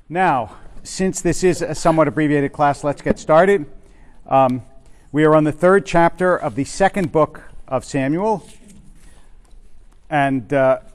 Now, since this is a somewhat abbreviated class, let's get started. We are on the third chapter of the second book of Samuel. And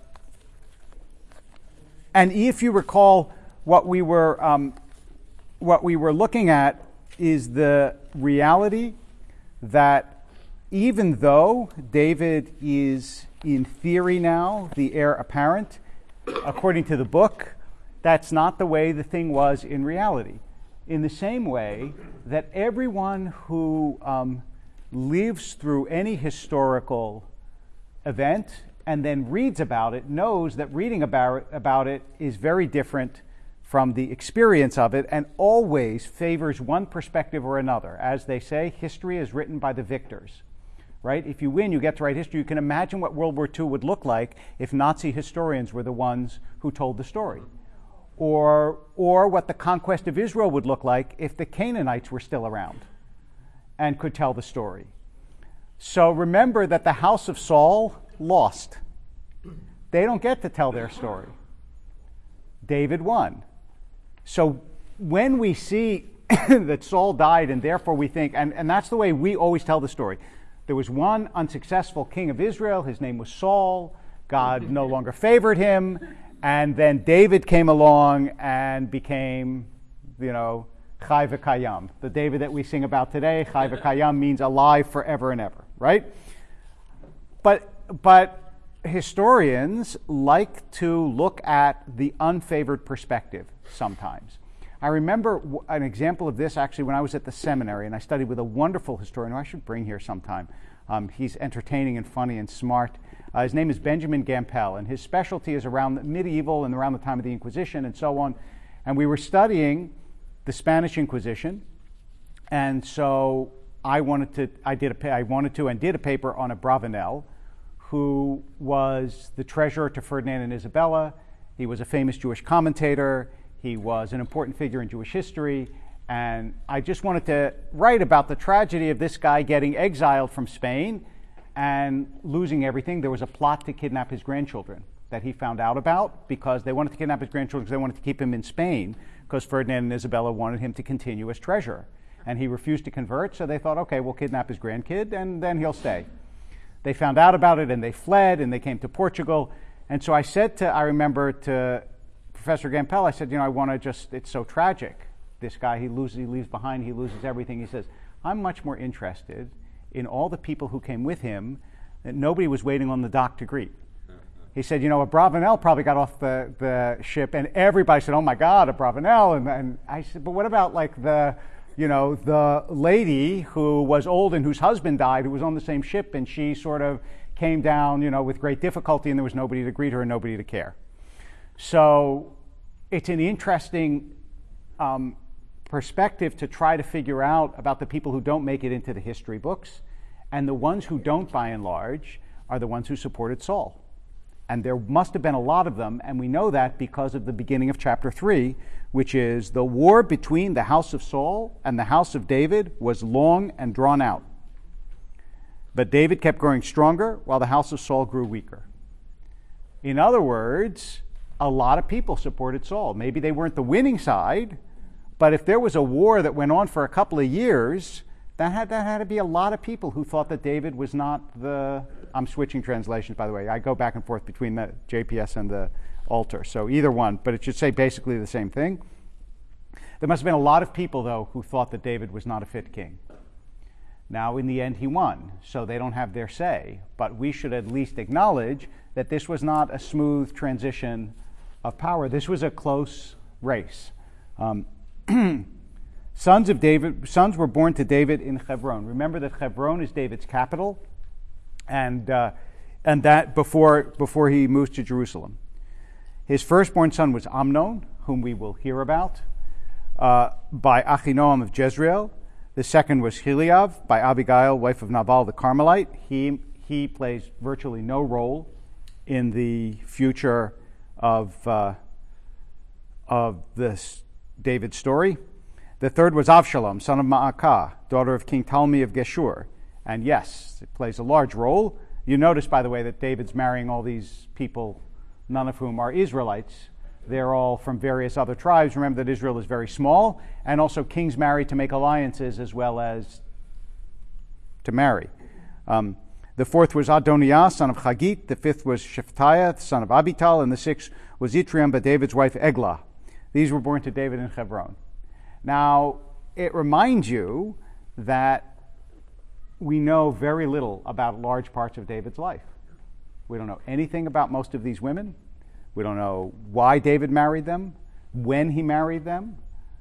if you recall, what we were looking at is the reality that even though David is in theory now the heir apparent, according to the book, that's not the way the thing was in reality. In the same way that everyone who lives through any historical event and then reads about it knows that reading about it is very different from the experience of it and always favors one perspective or another. As they say, history is written by the victors. Right? If you win, you get to write history. You can imagine what World War II would look like if Nazi historians were the ones who told the story. Or what the conquest of Israel would look like if the Canaanites were still around and could tell the story. So remember that the house of Saul lost. They don't get to tell their story. David won. So when we see that Saul died and therefore we think, and that's the way we always tell the story. There was one unsuccessful king of Israel. His name was Saul. God no longer favored him. And then David came along and became, Chai v'Kayam. The David that we sing about today, Chai v'Kayam, means alive forever and ever, right? But historians like to look at the unfavored perspective sometimes. I remember an example of this actually when I was at the seminary, and I studied with a wonderful historian who I should bring here sometime. He's entertaining and funny and smart. His name is Benjamin Gampel, and his specialty is around the medieval and around the time of the Inquisition and so on. And we were studying the Spanish Inquisition, and so I wanted to and did a paper on Abravanel, who was the treasurer to Ferdinand and Isabella. He was a famous Jewish commentator. He was an important figure in Jewish history. And I just wanted to write about the tragedy of this guy getting exiled from Spain and losing everything. There was a plot to kidnap his grandchildren that he found out about because they wanted to kidnap his grandchildren because they wanted to keep him in Spain because Ferdinand and Isabella wanted him to continue as treasurer. And he refused to convert, so they thought, okay, we'll kidnap his grandkid and then he'll stay. They found out about it and they fled and they came to Portugal. And so I said I remember to Professor Gampel, I said, it's so tragic. This guy, he leaves behind, he loses everything. He says, I'm much more interested in all the people who came with him that nobody was waiting on the dock to greet. He said, Abravanel probably got off the ship and everybody said, oh my God, Abravanel. And I said, but what about the lady who was old and whose husband died, who was on the same ship, and she sort of came down, with great difficulty, and there was nobody to greet her and nobody to care. So it's an interesting perspective to try to figure out about the people who don't make it into the history books, and the ones who don't, by and large, are the ones who supported Saul. And there must have been a lot of them, and we know that because of the beginning of chapter 3, which is the war between the house of Saul and the house of David was long and drawn out. But David kept growing stronger while the house of Saul grew weaker. In other words, a lot of people supported Saul. Maybe they weren't the winning side, but if there was a war that went on for a couple of years, that had to be a lot of people who thought that David was not the... I'm switching translations, by the way. I go back and forth between the JPS and the Alter, so either one, but it should say basically the same thing. There must have been a lot of people, though, who thought that David was not a fit king. Now, in the end, he won, so they don't have their say, but we should at least acknowledge that this was not a smooth transition of power. This was a close race. Sons were born to David in Hebron. Remember that Hebron is David's capital, and that before he moves to Jerusalem. His firstborn son was Amnon, whom we will hear about, by Achinoam of Jezreel. The second was Eliab, by Abigail, wife of Nabal the Carmelite. He plays virtually no role in the future of this David story. The third was Avshalom, son of Ma'akah, daughter of King Talmi of Geshur. And yes, it plays a large role. You notice, by the way, that David's marrying all these people, none of whom are Israelites, They're all from various other tribes. Remember that Israel is very small, and also kings marry to make alliances as well as to marry. The fourth was Adoniah, son of Chagit. The fifth was Shephatiah, son of Abital. And the sixth was Yitream, but David's wife, Eglah. These were born to David in Hebron. Now, it reminds you that we know very little about large parts of David's life. We don't know anything about most of these women. We don't know why David married them, when he married them,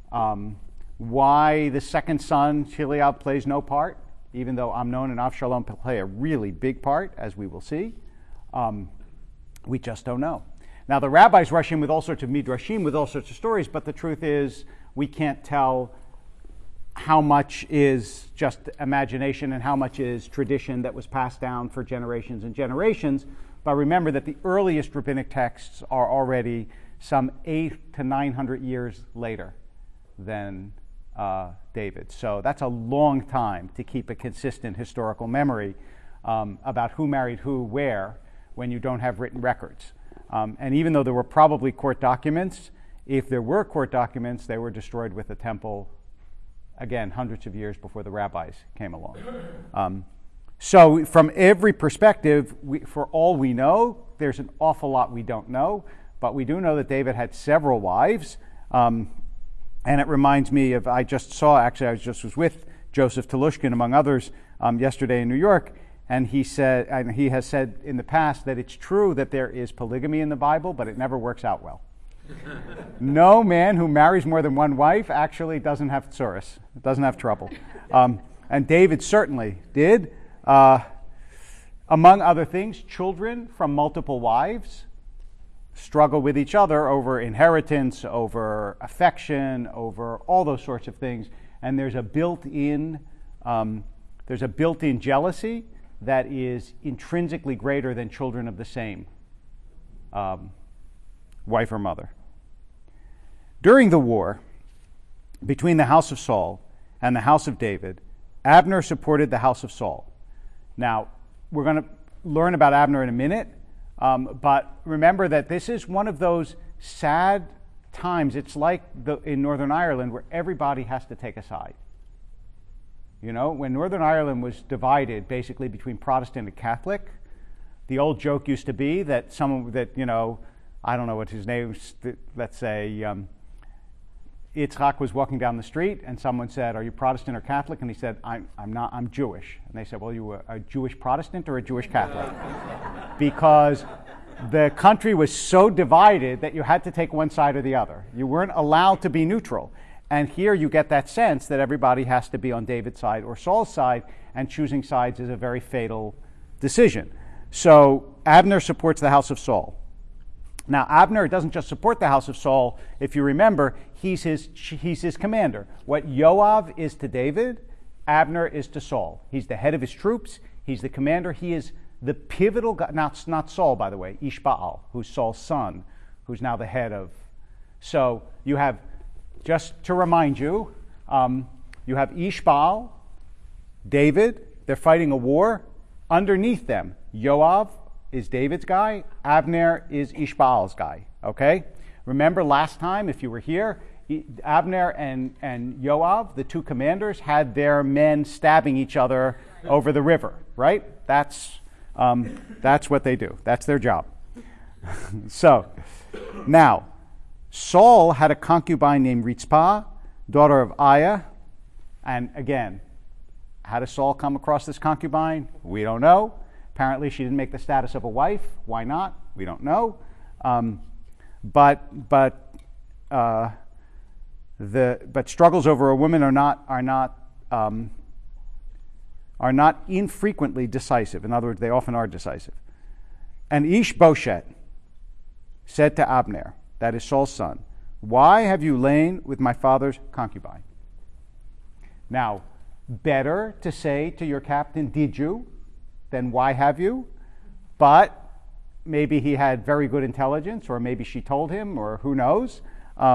why the second son, Chileab, plays no part, even though Amnon and Avshalom play a really big part, as we will see. We just don't know. Now, the rabbis rush in with all sorts of midrashim, with all sorts of stories, but the truth is we can't tell how much is just imagination and how much is tradition that was passed down for generations and generations. But remember that the earliest rabbinic texts are already some 800 to 900 years later than David. So that's a long time to keep a consistent historical memory about who married who where when you don't have written records. And even though there were probably court documents, if there were court documents, they were destroyed with the temple, again, hundreds of years before the rabbis came along. So from every perspective, for all we know, there's an awful lot we don't know, but we do know that David had several wives, and it reminds me of, I just was with Joseph Telushkin, among others, yesterday in New York, and he has said in the past that it's true that there is polygamy in the Bible, but it never works out well. No man who marries more than one wife actually doesn't have tsuris, doesn't have trouble. And David certainly did. Among other things, children from multiple wives struggle with each other over inheritance, over affection, over all those sorts of things. And there's a built-in jealousy that is intrinsically greater than children of the same wife or mother. During the war between the house of Saul and the house of David, Abner supported the house of Saul. Now, we're going to learn about Abner in a minute, but remember that this is one of those sad times. It's like in Northern Ireland where everybody has to take a side. You know, when Northern Ireland was divided basically between Protestant and Catholic, the old joke used to be that I don't know what his name is, let's say Yitzhak was walking down the street and someone said, "Are you Protestant or Catholic?" And he said, I'm not, I'm Jewish. And they said, "Well, you were a Jewish Protestant or a Jewish Catholic?" Because the country was so divided that you had to take one side or the other. You weren't allowed to be neutral. And here you get that sense that everybody has to be on David's side or Saul's side, and choosing sides is a very fatal decision. So Abner supports the house of Saul. Now, Abner doesn't just support the house of Saul. If you remember, he's his commander. What Yoav is to David, Abner is to Saul. He's the head of his troops. He's the commander. He is the pivotal guy. Not Saul, by the way, Ishbaal, who's Saul's son, who's now the head of. So you have, just to remind you, you have Ishbaal, David. They're fighting a war. Underneath them, Yoav is David's guy, Abner is Ishbaal's guy, okay? Remember last time, if you were here, Abner and Yoav, the two commanders, had their men stabbing each other over the river, right? That's what they do. That's their job. So, now, Saul had a concubine named Ritzpah, daughter of Aiah, and again, how does Saul come across this concubine? We don't know. Apparently, she didn't make the status of a wife. Why not? We don't know. But struggles over a woman are not infrequently decisive. In other words, they often are decisive. And Ishbosheth said to Abner, that is Saul's son, "Why have you lain with my father's concubine?" Now, better to say to your captain, "Did you?" then "Why have you?" But maybe he had very good intelligence, or maybe she told him, or who knows.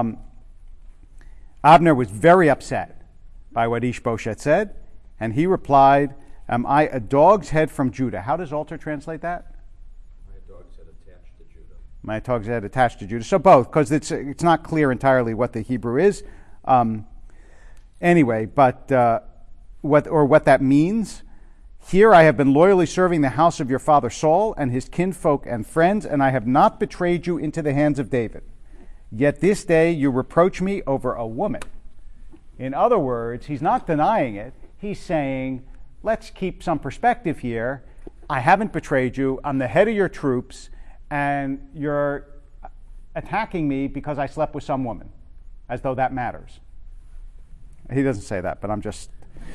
Abner was very upset by what Ishbosheth said, and he replied, "Am I a dog's head from Judah?" How does Alter translate that? My dog's head attached to Judah. My tongue's head attached to Judah. So both, because it's not clear entirely what the Hebrew is. Anyway, but what that means. Here I have been loyally serving the house of your father Saul and his kinfolk and friends, and I have not betrayed you into the hands of David. Yet this day you reproach me over a woman. In other words, he's not denying it. He's saying, let's keep some perspective here. I haven't betrayed you. I'm the head of your troops, and you're attacking me because I slept with some woman, as though that matters. He doesn't say that, but I'm just...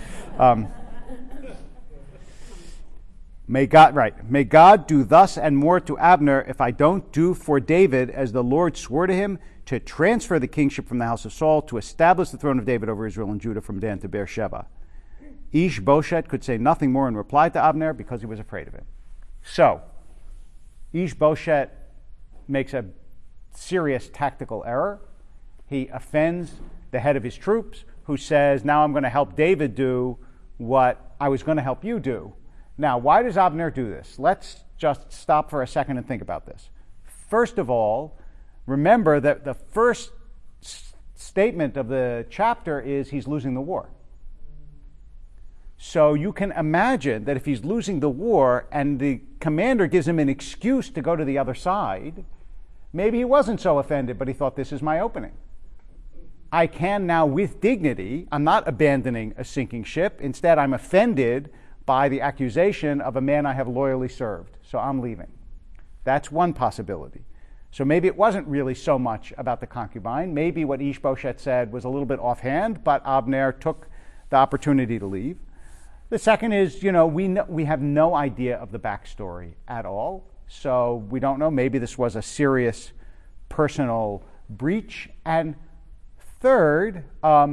May God do thus and more to Abner if I don't do for David as the Lord swore to him, to transfer the kingship from the house of Saul, to establish the throne of David over Israel and Judah from Dan to Beersheba. Ish-Bosheth could say nothing more in reply to Abner because he was afraid of him. So, Ish-Bosheth makes a serious tactical error. He offends the head of his troops, who says, now I'm going to help David do what I was going to help you do. Now, why does Abner do this? Let's just stop for a second and think about this. First of all, remember that the first statement of the chapter is he's losing the war. So you can imagine that if he's losing the war and the commander gives him an excuse to go to the other side, maybe he wasn't so offended, but he thought, this is my opening. I can now, with dignity, I'm not abandoning a sinking ship. Instead, I'm offended by the accusation of a man I have loyally served. So I'm leaving. That's one possibility. So maybe it wasn't really so much about the concubine. Maybe what Ish-Bosheth said was a little bit offhand, but Abner took the opportunity to leave. The second is, we have no idea of the backstory at all. So we don't know. Maybe this was a serious personal breach. And third,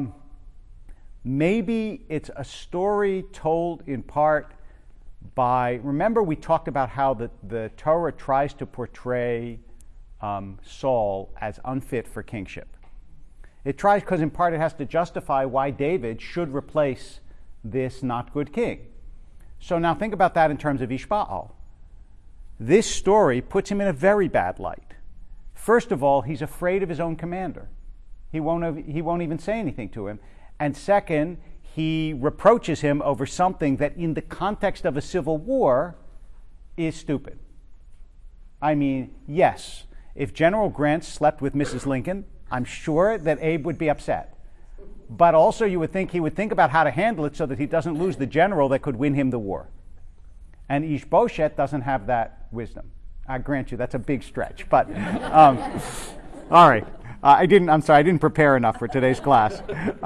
maybe it's a story told in part by, remember we talked about how the Torah tries to portray Saul as unfit for kingship. It tries because in part it has to justify why David should replace this not good king. So now think about that in terms of Ishbaal. This story puts him in a very bad light. First of all, he's afraid of his own commander. He won't even say anything to him. And second, he reproaches him over something that in the context of a civil war is stupid. I mean, yes, if General Grant slept with Mrs. Lincoln, I'm sure that Abe would be upset. But also you would think he would think about how to handle it so that he doesn't lose the general that could win him the war. And Ish-Bosheth doesn't have that wisdom. I grant you, that's a big stretch. But, all right. I didn't prepare enough for today's class.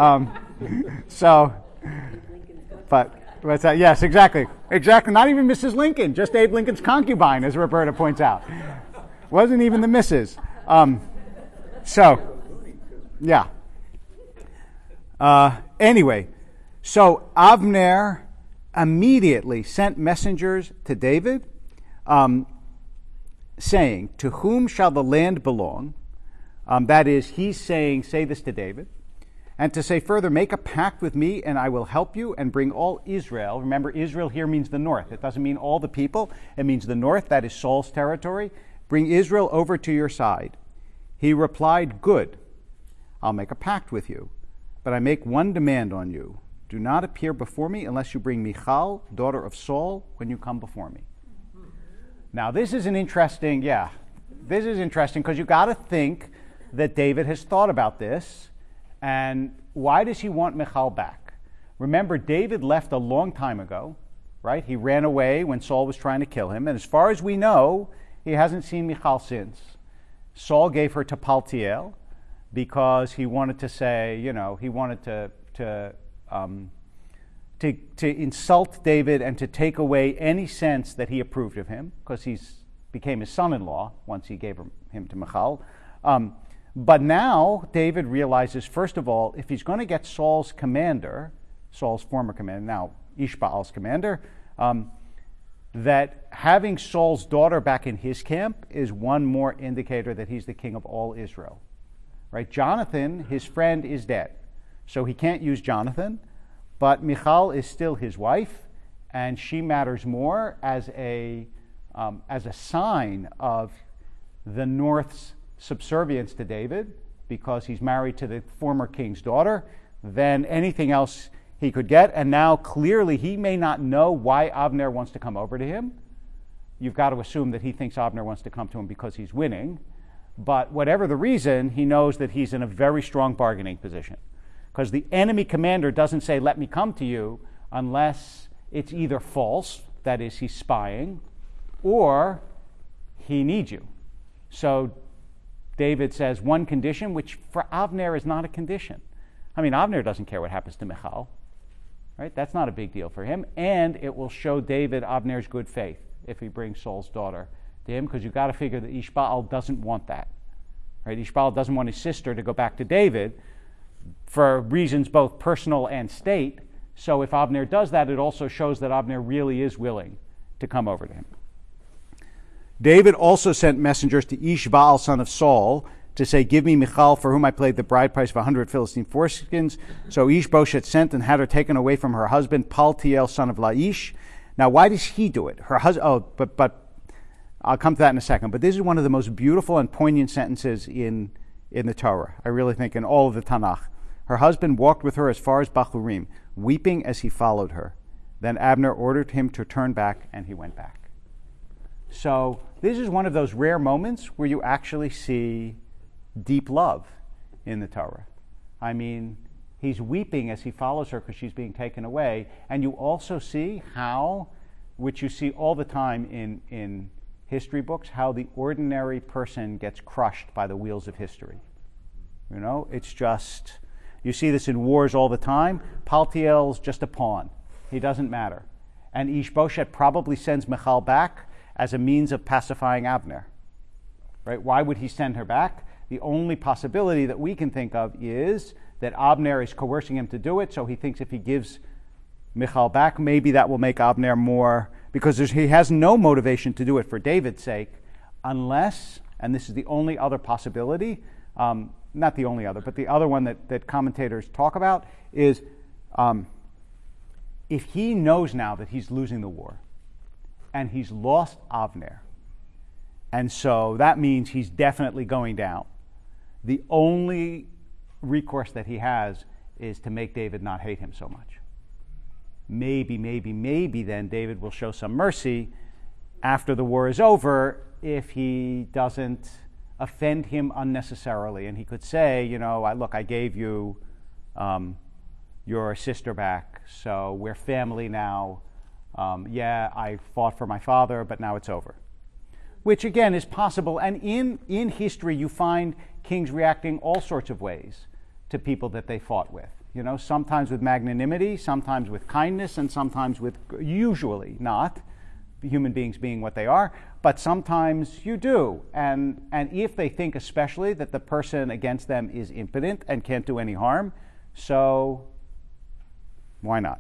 What's that? Yes, exactly. Not even Mrs. Lincoln, just Abe Lincoln's concubine, as Roberta points out. Wasn't even the missus. Yeah. Anyway, so Abner immediately sent messengers to David, saying, to whom shall the land belong? That is, he's saying, say this to David. And to say further, make a pact with me and I will help you and bring all Israel. Remember, Israel here means the north. It doesn't mean all the people. It means the north. That is Saul's territory. Bring Israel over to your side. He replied, good. I'll make a pact with you. But I make one demand on you. Do not appear before me unless you bring Michal, daughter of Saul, when you come before me. Now, this is interesting because you got to think that David has thought about this. And why does he want Michal back? Remember, David left a long time ago, right? He ran away when Saul was trying to kill him. And as far as we know, he hasn't seen Michal since. Saul gave her to Paltiel because he wanted to say, he wanted to insult David and to take away any sense that he approved of him, because he became his son-in-law once he gave him to Michal. But now David realizes, first of all, if he's going to get Saul's former commander, now Ishbaal's commander, that having Saul's daughter back in his camp is one more indicator that he's the king of all Israel. Right? Jonathan, his friend, is dead. So he can't use Jonathan, but Michal is still his wife, and she matters more as a sign of the North's subservience to David, because he's married to the former king's daughter, than anything else he could get. And now clearly he may not know why Avner wants to come over to him. You've got to assume that he thinks Avner wants to come to him because he's winning. But whatever the reason, he knows that he's in a very strong bargaining position. Because the enemy commander doesn't say, let me come to you, unless it's either false, that is, he's spying, or he needs you. So David says one condition, which for Avner is not a condition. I mean, Avner doesn't care what happens to Michal, right? That's not a big deal for him. And it will show David Avner's good faith if he brings Saul's daughter to him, because you've got to figure that Ishbaal doesn't want that, right? Ishbaal doesn't want his sister to go back to David for reasons both personal and state. So if Avner does that, it also shows that Avner really is willing to come over to him. David also sent messengers to Ishbaal, son of Saul, to say, give me Michal, for whom I paid the bride price of 100 Philistine foreskins. So Ishbosheth sent and had her taken away from her husband, Paltiel, son of Laish. Now, why does he do it? Her husband. But I'll come to that in a second. But this is one of the most beautiful and poignant sentences in the Torah, I really think, in all of the Tanakh. Her husband walked with her as far as Bachurim, weeping as he followed her. Then Abner ordered him to turn back, and he went back. So this is one of those rare moments where you actually see deep love in the Torah. I mean, he's weeping as he follows her because she's being taken away. And you also see how, which you see all the time in history books, how the ordinary person gets crushed by the wheels of history. You know, it's just, you see this in wars all the time. Paltiel's just a pawn. He doesn't matter. And Ishbosheth probably sends Michal back as a means of pacifying Abner. Right? Why would he send her back? The only possibility that we can think of is that Abner is coercing him to do it, so he thinks if he gives Michal back, maybe that will make Abner more, because he has no motivation to do it for David's sake, unless, and this is the only other possibility, not the only other, but the other one that commentators talk about, is if he knows now that he's losing the war, and he's lost Avner, and so that means he's definitely going down. The only recourse that he has is to make David not hate him so much. Maybe then David will show some mercy after the war is over if he doesn't offend him unnecessarily. And he could say, you know, I gave you your sister back, so we're family now. I fought for my father, but now it's over. Which again is possible, and in history you find kings reacting all sorts of ways to people that they fought with. You know, sometimes with magnanimity, sometimes with kindness, and sometimes with, usually not, human beings being what they are, but sometimes you do. And if they think especially that the person against them is impotent and can't do any harm, so why not?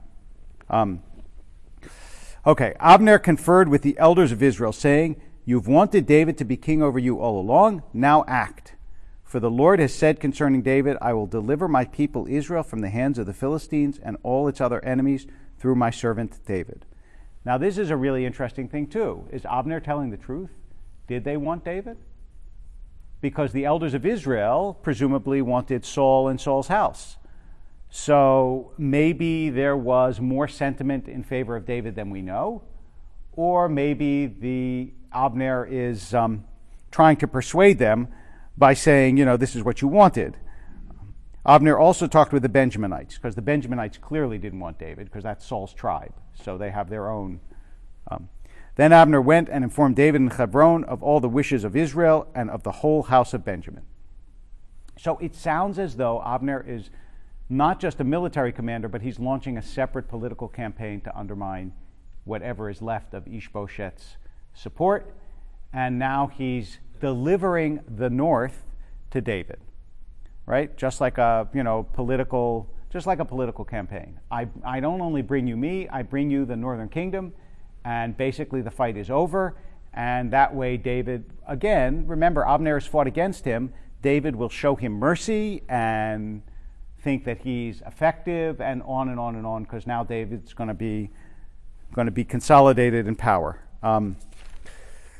Okay, Abner conferred with the elders of Israel, saying, you've wanted David to be king over you all along, now act. For the Lord has said concerning David, I will deliver my people Israel from the hands of the Philistines and all its other enemies through my servant David. Now this is a really interesting thing too. Is Abner telling the truth? Did they want David? Because the elders of Israel presumably wanted Saul and Saul's house. So maybe there was more sentiment in favor of David than we know, or maybe the Abner is trying to persuade them by saying, you know, this is what you wanted. Abner also talked with the Benjaminites, because the Benjaminites clearly didn't want David, because that's Saul's tribe, so they have their own. Then Abner went and informed David in Hebron of all the wishes of Israel and of the whole house of Benjamin. So it sounds as though Abner is not just a military commander, but he's launching a separate political campaign to undermine whatever is left of Ishbosheth's support, and now he's delivering the north to David, right? Just like a political campaign. I don't only bring you me, I bring you the northern kingdom, and basically the fight is over. And that way, David, again, remember Abner has fought against him. David will show him mercy and think that he's effective, and on and on and on, because now David's going to be consolidated in power.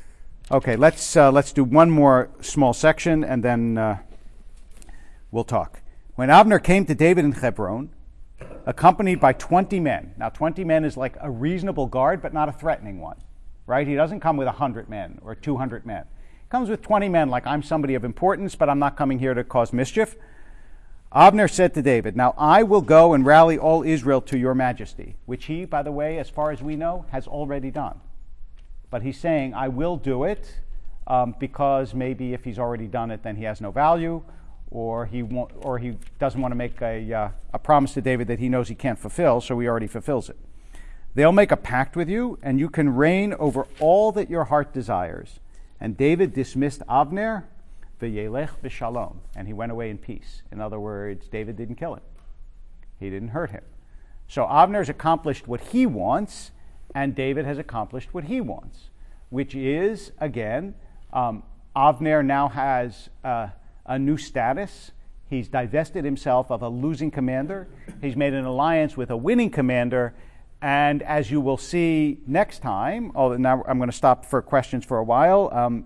Okay, let's do one more small section, and then we'll talk. When Abner came to David in Hebron, accompanied by 20 men. Now, 20 men is like a reasonable guard, but not a threatening one, right? He doesn't come with 100 men or 200 men. He comes with 20 men, like I'm somebody of importance, but I'm not coming here to cause mischief. Abner said to David, "Now I will go and rally all Israel to your majesty," which he, by the way, as far as we know, has already done. But he's saying, I will do it because maybe if he's already done it, then he has no value, or he doesn't want to make a promise to David that he knows he can't fulfill, so he already fulfills it. They'll make a pact with you, and you can reign over all that your heart desires. And David dismissed Abner, v'yelech v'shalom, and he went away in peace. In other words, David didn't kill him. He didn't hurt him. So Abner's accomplished what he wants, and David has accomplished what he wants, which is, again, Abner now has a new status. He's divested himself of a losing commander. He's made an alliance with a winning commander. And as you will see next time, now I'm going to stop for questions for a while.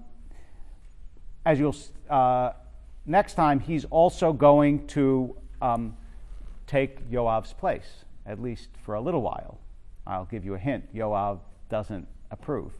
Next time, he's also going to take Yoav's place, at least for a little while. I'll give you a hint. Yoav doesn't approve.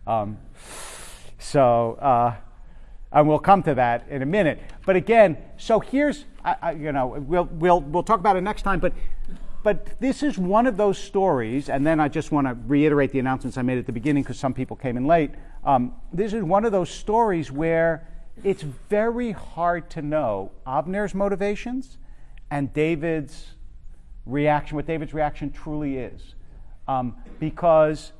And we'll come to that in a minute. But again, so here's, we'll talk about it next time. But this is one of those stories, and then I just want to reiterate the announcements I made at the beginning because some people came in late. This is one of those stories where it's very hard to know Abner's motivations and David's reaction, what David's reaction truly is. Because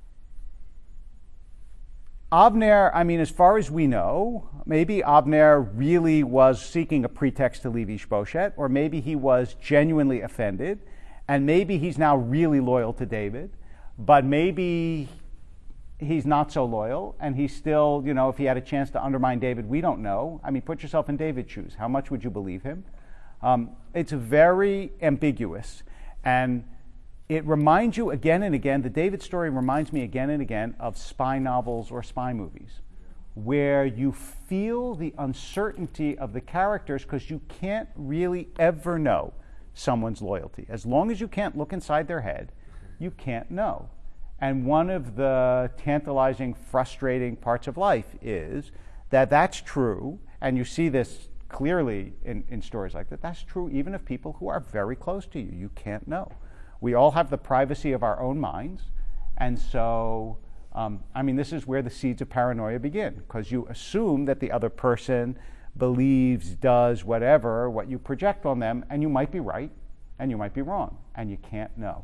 Abner, as far as we know, maybe Abner really was seeking a pretext to leave Ishbosheth, or maybe he was genuinely offended, and maybe he's now really loyal to David, but maybe he's not so loyal, and he's still, if he had a chance to undermine David, we don't know. Put yourself in David's shoes. How much would you believe him? It's very ambiguous, and it reminds you again and again, the David story reminds me again and again of spy novels or spy movies, where you feel the uncertainty of the characters because you can't really ever know someone's loyalty. As long as you can't look inside their head, you can't know. And one of the tantalizing, frustrating parts of life is that that's true, and you see this clearly in stories like that. That's true even of people who are very close to you. You can't know. We all have the privacy of our own minds, and so, this is where the seeds of paranoia begin, because you assume that the other person believes, does, whatever, what you project on them, and you might be right, and you might be wrong, and you can't know.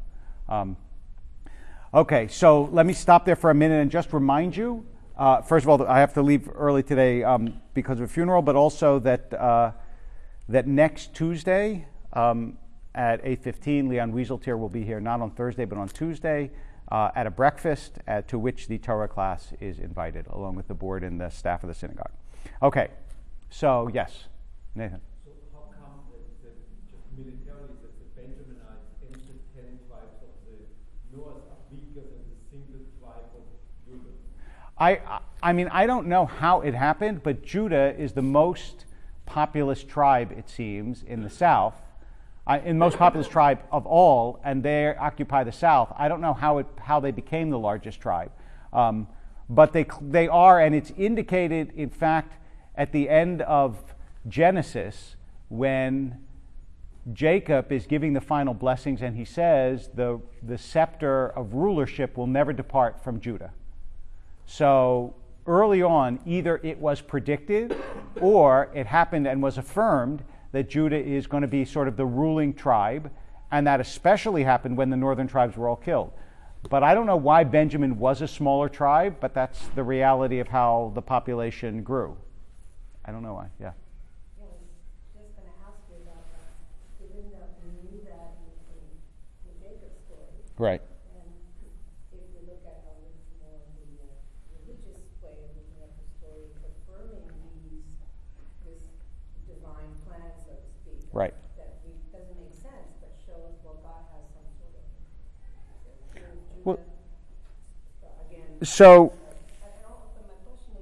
Okay, so let me stop there for a minute and just remind you, first of all, I have to leave early today because of a funeral, but also that next Tuesday, at 8:15, Leon Wieseltier will be here, not on Thursday, but on Tuesday, at a breakfast to which the Torah class is invited, along with the board and the staff of the synagogue. Okay, so yes, Nathan. So how come that just militarily that the Benjaminites and the 10 tribes of the north are weaker than the single tribe of Judah? I don't know how it happened, but Judah is the most populous tribe, it seems, in the south. In most populous tribe of all, and they occupy the south. I don't know how they became the largest tribe, but they are, and it's indicated, in fact, at the end of Genesis when Jacob is giving the final blessings, and he says the scepter of rulership will never depart from Judah. So early on, either it was predicted or it happened and was affirmed that Judah is going to be sort of the ruling tribe, and that especially happened when the northern tribes were all killed. But I don't know why Benjamin was a smaller tribe, but that's the reality of how the population grew. I don't know why, yeah. I was just going to ask you about that, given that we knew that in Jacob's story. Right. And if you look at how it's more the religious way of looking at the story, affirming this divine plan, so to speak. Right. That doesn't make sense, but shows, well, God has some sort of Well, again. so And also my question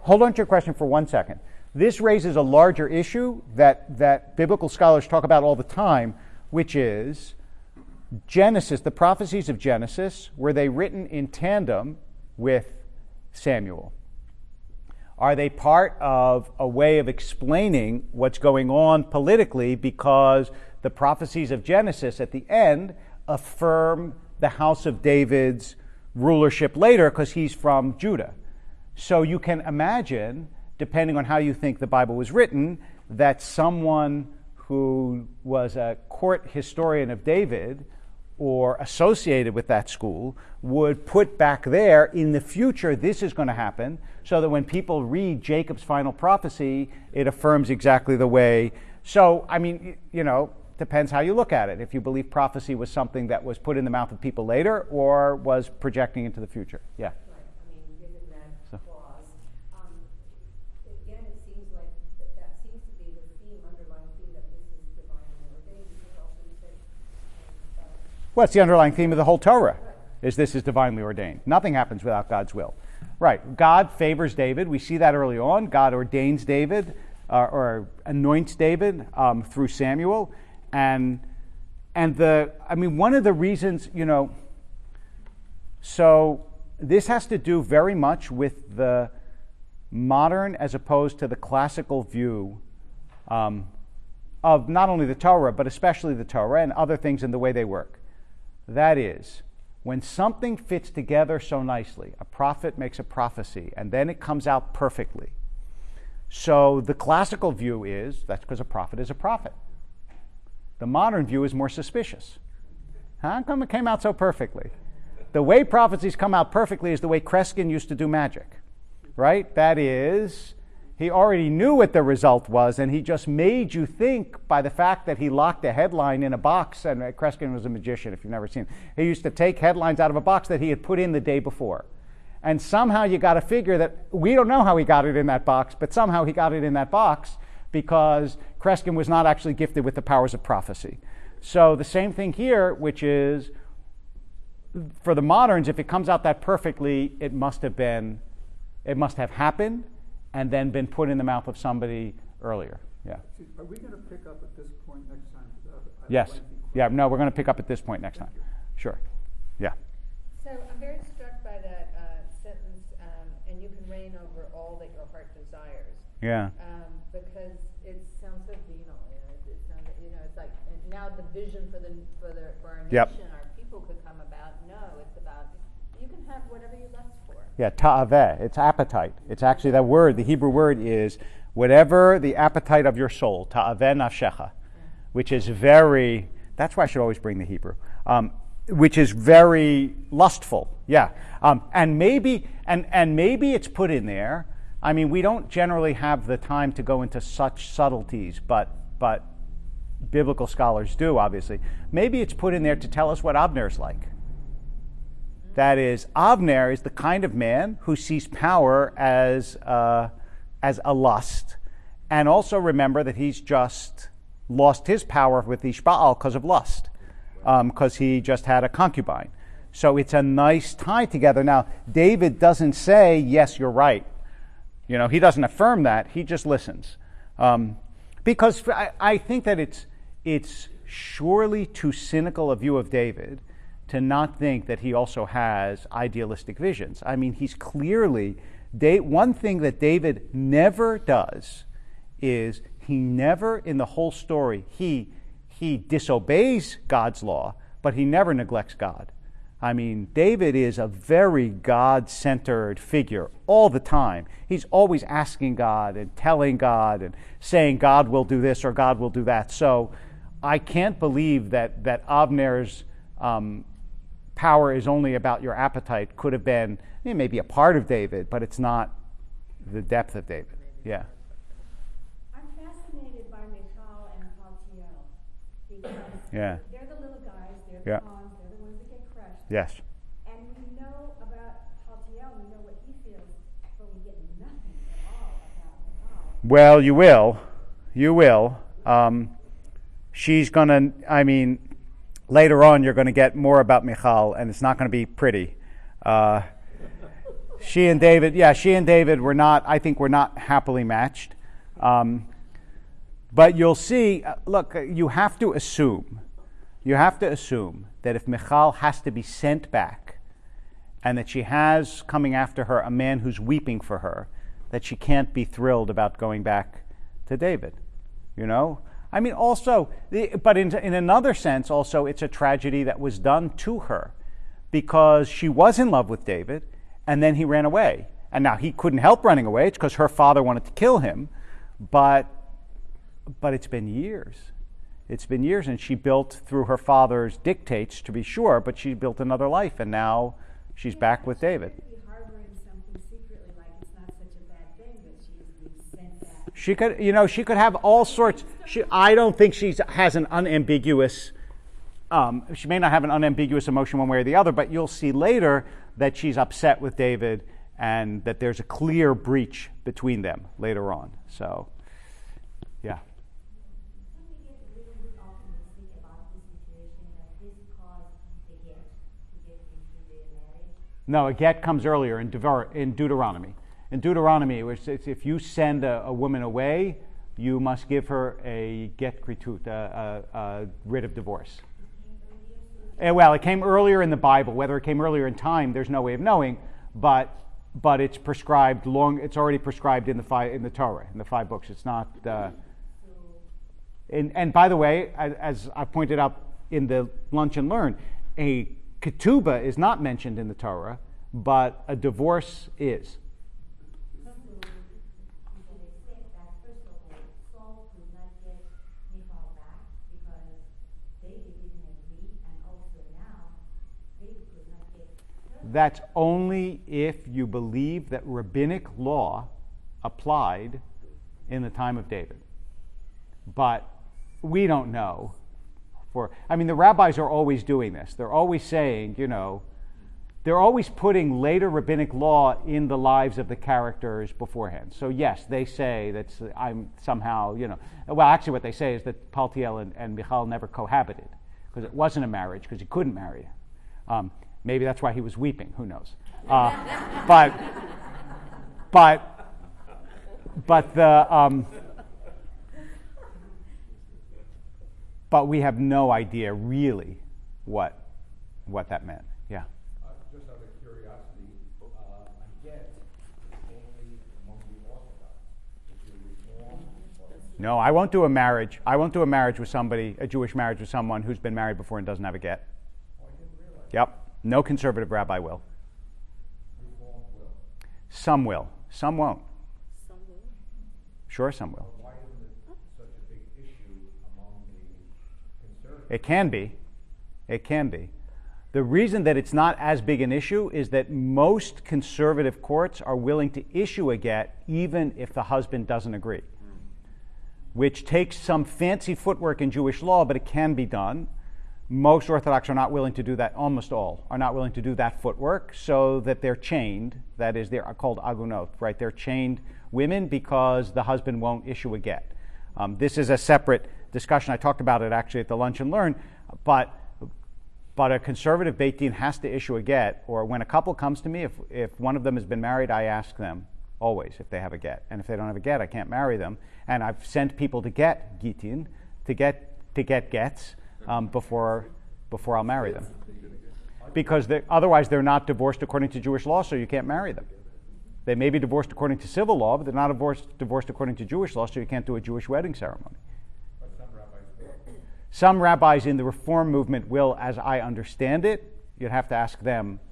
hold on to your question for 1 second. This raises a larger issue that biblical scholars talk about all the time, which is Genesis, the prophecies of Genesis, were they written in tandem with Samuel? Are they part of a way of explaining what's going on politically because the prophecies of Genesis at the end affirm the house of David's rulership later because he's from Judah? So you can imagine, depending on how you think the Bible was written, that someone who was a court historian of David or associated with that school would put back there, in the future, this is going to happen, so that when people read Jacob's final prophecy, it affirms exactly the way. So, I mean, depends how you look at it. If you believe prophecy was something that was put in the mouth of people later or was projecting into the future. Yeah. Right. I mean, given that clause, again, it seems like that seems to be the underlying theme that this is divinely ordained. Because also you said, well, it's the underlying theme of the whole Torah, is this is divinely ordained. Nothing happens without God's will. Right. God favors David. We see that early on. God ordains David or anoints David through Samuel. And one of the reasons, so this has to do very much with the modern as opposed to the classical view of not only the Torah, but especially the Torah and other things in the way they work. That is, when something fits together so nicely, a prophet makes a prophecy, and then it comes out perfectly. So the classical view is that's because a prophet is a prophet. The modern view is more suspicious. How come it came out so perfectly? The way prophecies come out perfectly is the way Kreskin used to do magic, right? That is, he already knew what the result was, and he just made you think by the fact that he locked a headline in a box, and Kreskin was a magician, if you've never seen him. He used to take headlines out of a box that he had put in the day before. And somehow you got to figure that, we don't know how he got it in that box, but somehow he got it in that box, because Kreskin was not actually gifted with the powers of prophecy. So the same thing here, which is, for the moderns, if it comes out that perfectly, it must have happened and then been put in the mouth of somebody earlier. Yeah. Are we going to pick up at this point next time? Yes. Yeah, no, we're going to pick up at this point next time. Sure. Yeah. So I'm very struck by that sentence, and you can reign over all that your heart desires. Yeah. Because it sounds so venal. It sounds, it's like now the vision for our nation, our people could come about. No, it's about you can have whatever you lust for. Yeah, ta'aveh. It's appetite. It's actually that word. The Hebrew word is whatever the appetite of your soul. Ta'aveh nafshecha, which is very. That's why I should always bring the Hebrew. Which is very lustful. Yeah. And maybe it's put in there. I mean, we don't generally have the time to go into such subtleties, but biblical scholars do, obviously. Maybe it's put in there to tell us what Avner's like. That is, Avner is the kind of man who sees power as a lust, and also remember that he's just lost his power with Ishbaal because of lust, because he just had a concubine. So it's a nice tie together. Now, David doesn't say, yes, you're right. He doesn't affirm that. He just listens. Because I think that it's surely too cynical a view of David to not think that he also has idealistic visions. I mean, he's clearly... one thing that David never does is he never, in the whole story, he disobeys God's law, but he never neglects God. I mean, David is a very God-centered figure all the time. He's always asking God and telling God and saying God will do this or God will do that. So I can't believe that Avner's power is only about your appetite. Could have been maybe a part of David, but it's not the depth of David. Yeah. I'm fascinated by Michal and Paltiel because they're the little guys, they're the pawns, they're the ones that get crushed. Yes. And we know about Paltiel, we know what he feels, but we get nothing at all about Michal. Well, you will. You will. She's going to, later on you're going to get more about Michal, and it's not going to be pretty. she and David were not, I think, were not happily matched. But you'll see, look, you have to assume that if Michal has to be sent back and that she has coming after her a man who's weeping for her, that she can't be thrilled about going back to David. You know? I mean, also, but in another sense, also, it's a tragedy that was done to her because she was in love with David and then he ran away. And now he couldn't help running away. It's because her father wanted to kill him. But it's been years. It's been years, and she built through her father's dictates, to be sure, but she built another life, and now she's back with David. She could be harboring something secretly, like it's not such a bad thing that she's being sent back. She could have all sorts. I don't think she has an unambiguous. She may not have an unambiguous emotion one way or the other, but you'll see later that she's upset with David, and that there's a clear breach between them later on. So, yeah. No, a get comes earlier in Deuteronomy. In Deuteronomy, if you send a woman away, you must give her a get kritut, a writ of divorce. Well, it came earlier in the Bible. Whether it came earlier in time, there's no way of knowing. But it's prescribed It's already prescribed in the Torah, in the 5 books. It's not. And by the way, as I pointed out in the Lunch and Learn, a ketubah is not mentioned in the Torah, but a divorce is. That's only if you believe that rabbinic law applied in the time of David. But we don't know. The rabbis are always doing this. They're always saying, they're always putting later rabbinic law in the lives of the characters beforehand. So yes, they say that I'm somehow, well, actually what they say is that Paltiel and Michal never cohabited because it wasn't a marriage, because he couldn't marry her. Maybe that's why he was weeping. Who knows? But we have no idea really what that meant. Yeah. Just out of curiosity, a get is only among the Orthodox. If you reform, no, I won't do a marriage. I won't do a marriage with somebody, a Jewish marriage with someone who's been married before and doesn't have a get. I didn't realize. Yep. No conservative rabbi will. Reform will. Some will. Some won't. Some will. Sure, some will. Why isn't it such a big issue among the conservatives? It can be. It can be. The reason that it's not as big an issue is that most conservative courts are willing to issue a get even if the husband doesn't agree, which takes some fancy footwork in Jewish law, but it can be done. Most Orthodox are not willing to do that, almost all are not willing to do that footwork, so that they're chained. That is, they're called agunot, right? They're chained women because the husband won't issue a get. This is a separate discussion. I talked about it actually at the Lunch and Learn, but a conservative Beit Din has to issue a get, or when a couple comes to me, if one of them has been married, I ask them always if they have a get. And if they don't have a get, I can't marry them. And I've sent people to get gitin, to get gets, before I'll marry them. Because otherwise they're not divorced according to Jewish law, so you can't marry them. They may be divorced according to civil law, but they're not divorced according to Jewish law, so you can't do a Jewish wedding ceremony. But some rabbis will. Some rabbis in the Reform movement will, as I understand it. You'd have to ask them.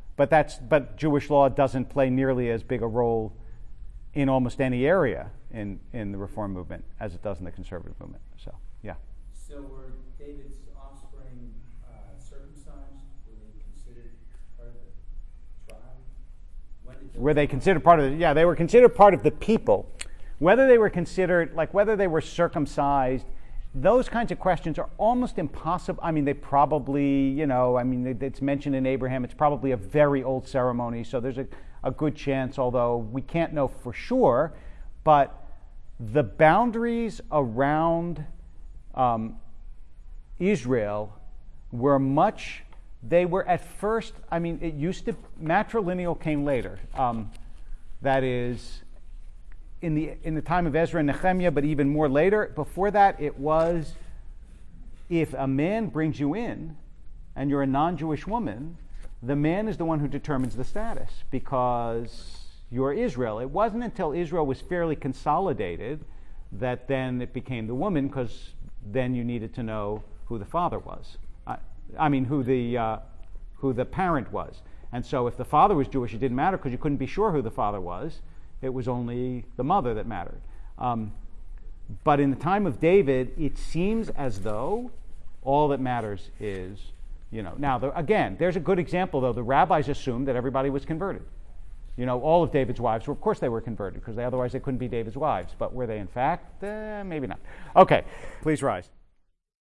But Jewish law doesn't play nearly as big a role in almost any area in the Reform movement as it does in the conservative movement. So, yeah. So were David's offspring circumcised? Were they considered part of the tribe? Were they considered part of the? Yeah, they were considered part of the people. Whether they were considered, whether they were circumcised, those kinds of questions are almost impossible. I mean, they probably, it's mentioned in Abraham. It's probably a very old ceremony, so there's a good chance, although we can't know for sure. But the boundaries around Israel were much They were at first, I mean, it used to, matrilineal came later. That is, in the time of Ezra and Nehemiah, but even more later. Before that, it was, if a man brings you in and you're a non-Jewish woman, the man is the one who determines the status because you're Israel. It wasn't until Israel was fairly consolidated that then it became the woman, because then you needed to know who the father was. Who the parent was. And so if the father was Jewish, it didn't matter because you couldn't be sure who the father was. It was only the mother that mattered. But in the time of David, it seems as though all that matters is, Now, again, there's a good example, though. The rabbis assumed that everybody was converted. All of David's wives, of course they were converted, because otherwise they couldn't be David's wives. But were they in fact? Maybe not. Okay, please rise.